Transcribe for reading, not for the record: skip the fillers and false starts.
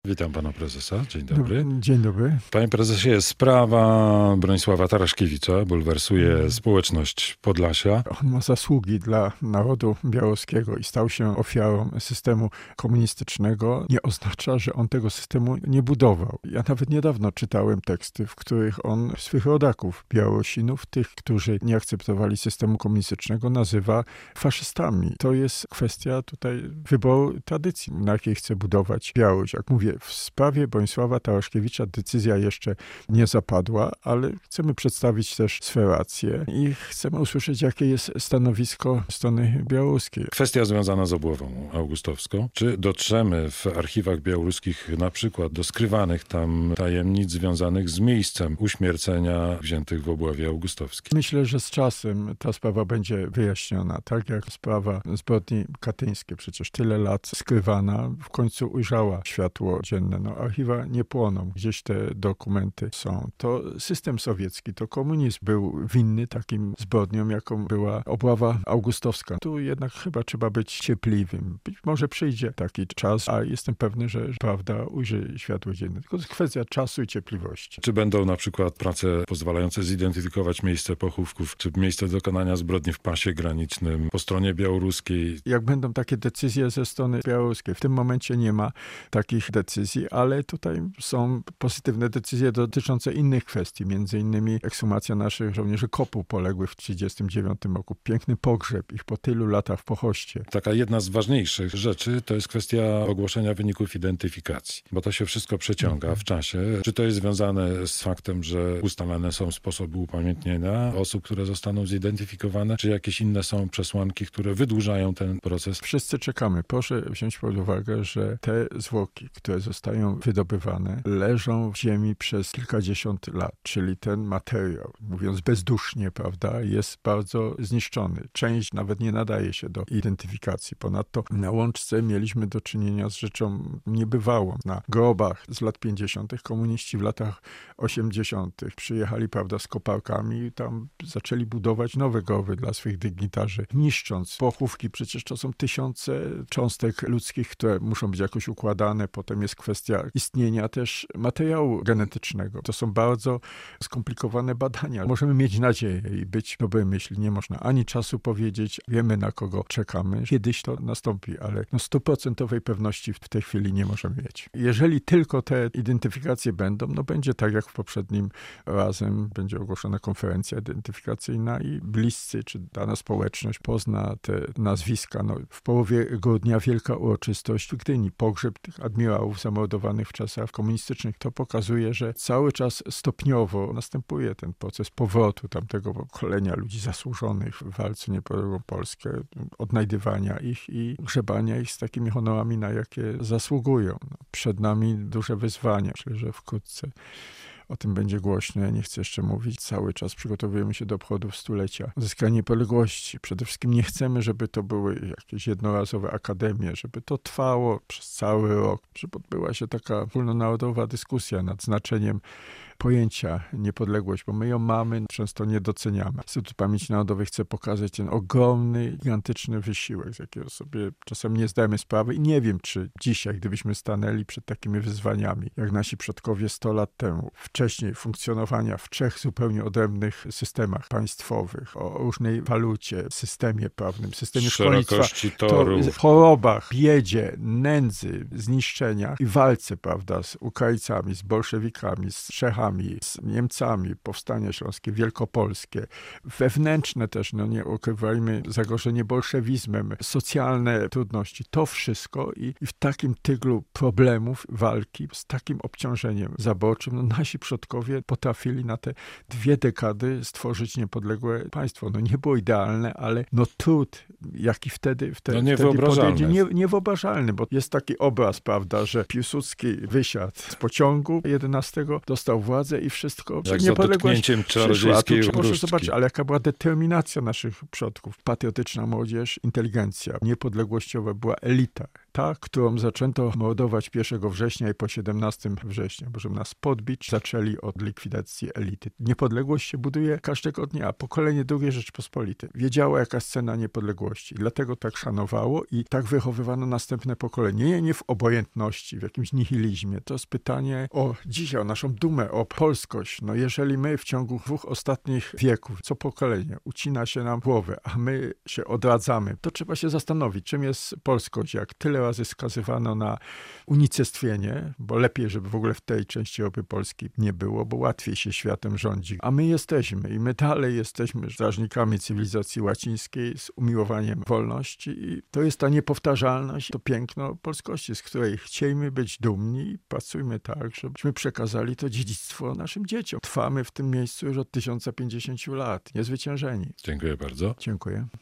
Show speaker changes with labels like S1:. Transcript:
S1: Witam pana prezesa. Dzień dobry.
S2: Dzień dobry.
S1: Panie prezesie, sprawa Bronisława Taraszkiewicza bulwersuje społeczność Podlasia.
S2: On ma zasługi dla narodu białoruskiego i stał się ofiarą systemu komunistycznego. Nie oznacza, że on tego systemu nie budował. Ja nawet niedawno czytałem teksty, w których on swych rodaków, Białorusinów, tych, którzy nie akceptowali systemu komunistycznego, nazywa faszystami. To jest kwestia tutaj wyboru tradycji, na jakiej chce budować Białoruś. Jak mówię, w sprawie Bronisława Taraszkiewicza decyzja jeszcze nie zapadła, ale chcemy przedstawić też swe racje i chcemy usłyszeć, jakie jest stanowisko strony białoruskiej.
S1: Kwestia związana z obławą augustowską. Czy dotrzemy w archiwach białoruskich na przykład do skrywanych tam tajemnic związanych z miejscem uśmiercenia wziętych w obławie augustowskiej?
S2: Myślę, że z czasem ta sprawa będzie wyjaśniona. Tak jak sprawa zbrodni katyńskiej, przecież tyle lat skrywana, w końcu ujrzała światło dzienne. Archiwa nie płoną, gdzieś te dokumenty są. To system sowiecki, to komunizm był winny takim zbrodniom, jaką była obława augustowska. Tu jednak chyba trzeba być cierpliwym. Być może przyjdzie taki czas, a jestem pewny, że prawda ujrzy światło dzienne. Tylko to jest kwestia czasu i cierpliwości.
S1: Czy będą na przykład prace pozwalające zidentyfikować miejsce pochówków, czy miejsce dokonania zbrodni w pasie granicznym po stronie białoruskiej?
S2: Jak będą takie decyzje ze strony białoruskiej, w tym momencie nie ma takich decyzji, ale tutaj są pozytywne decyzje dotyczące innych kwestii, między innymi ekshumacja naszych żołnierzy KOP-u poległych w 1939 roku. Piękny pogrzeb ich po tylu latach w Pochoście.
S1: Taka jedna z ważniejszych rzeczy to jest kwestia ogłoszenia wyników identyfikacji, bo to się wszystko przeciąga w czasie. Czy to jest związane z faktem, że ustalane są sposoby upamiętnienia osób, które zostaną zidentyfikowane, czy jakieś inne są przesłanki, które wydłużają ten proces?
S2: Wszyscy czekamy. Proszę wziąć pod uwagę, że te zwłoki, które zostają wydobywane, leżą w ziemi przez kilkadziesiąt lat, czyli ten materiał, mówiąc bezdusznie, prawda, jest bardzo zniszczony. Część nawet nie nadaje się do identyfikacji. Ponadto na Łączce mieliśmy do czynienia z rzeczą niebywałą. Na grobach z lat 50. komuniści w latach 80. przyjechali, prawda, z koparkami i tam zaczęli budować nowe groby dla swych dygnitarzy, niszcząc pochówki. Przecież to są tysiące cząstek ludzkich, które muszą być jakoś układane. Potem jest kwestia istnienia też materiału genetycznego. To są bardzo skomplikowane badania. Możemy mieć nadzieję i być dobrej myśli. Nie można ani czasu powiedzieć, wiemy na kogo czekamy. Kiedyś to nastąpi, ale 100% pewności w tej chwili nie możemy mieć. Jeżeli tylko te identyfikacje będą, będzie tak jak w poprzednim razem, będzie ogłoszona konferencja identyfikacyjna i bliscy, czy dana społeczność pozna te nazwiska. W połowie grudnia wielka uroczystość w Gdyni, pogrzeb tych admirałów zamordowanych w czasach komunistycznych. To pokazuje, że cały czas stopniowo następuje ten proces powrotu tamtego pokolenia ludzi zasłużonych w walce niepodległą Polskę, odnajdywania ich i grzebania ich z takimi honorami, na jakie zasługują. Przed nami duże wyzwania. Myślę, że wkrótce o tym będzie głośno. Ja nie chcę jeszcze mówić. Cały czas przygotowujemy się do obchodów stulecia uzyskania niepodległości. Przede wszystkim nie chcemy, żeby to były jakieś jednorazowe akademie, żeby to trwało przez cały rok, żeby odbyła się taka ogólnonarodowa dyskusja nad znaczeniem pojęcia niepodległość, bo my ją mamy, często nie doceniamy. Instytut Pamięci Narodowej chce pokazać ten ogromny, gigantyczny wysiłek, z jakiego sobie czasem nie zdajemy sprawy i nie wiem, czy dzisiaj, gdybyśmy stanęli przed takimi wyzwaniami, jak nasi przodkowie 100 lat temu, wcześniej funkcjonowania w 3 zupełnie odrębnych systemach państwowych, o różnej walucie, systemie prawnym, systemie szkolnictwa, chorobach, biedzie, nędzy, zniszczeniach i walce, prawda, z Ukraińcami, z bolszewikami, z Czechami, z Niemcami, powstania śląskie, wielkopolskie, wewnętrzne też, nie ukrywajmy, zagrożenie bolszewizmem, socjalne trudności, to wszystko i w takim tyglu problemów, walki, z takim obciążeniem zaborczym, nasi przodkowie potrafili na te 2 dekady stworzyć niepodległe państwo. Nie było idealne, ale trud, jaki wtedy
S1: niewyobrażalny.
S2: Niewyobrażalny, bo jest taki obraz, prawda, że Piłsudski wysiadł z pociągu 11, dostał władzę i wszystko.
S1: Jak za dotknięciem czarodziejskiej różdżki.
S2: Proszę zobaczyć, ale jaka była determinacja naszych przodków. Patriotyczna młodzież, inteligencja, niepodległościowa była elita. ta, którą zaczęto mordować 1 września i po 17 września, bo żeby nas podbić, zaczęli od likwidacji elity. Niepodległość się buduje każdego dnia. Pokolenie II Rzeczpospolitej wiedziało, jaka scena niepodległości. Dlatego tak szanowało i tak wychowywano następne pokolenie. Nie w obojętności, w jakimś nihilizmie. To jest pytanie o dzisiaj, o naszą dumę, o polskość. No jeżeli my w ciągu 2 ostatnich wieków, co pokolenie, ucina się nam głowę, a my się odradzamy, to trzeba się zastanowić, czym jest polskość, jak tyle razy skazywano na unicestwienie, bo lepiej, żeby w ogóle w tej części Europy Polski nie było, bo łatwiej się światem rządzi. A my jesteśmy i my dalej jesteśmy strażnikami cywilizacji łacińskiej z umiłowaniem wolności i to jest ta niepowtarzalność, to piękno polskości, z której chciejmy być dumni i pracujmy tak, żebyśmy przekazali to dziedzictwo naszym dzieciom. Trwamy w tym miejscu już od 1050 lat, niezwyciężeni.
S1: Dziękuję bardzo.
S2: Dziękuję.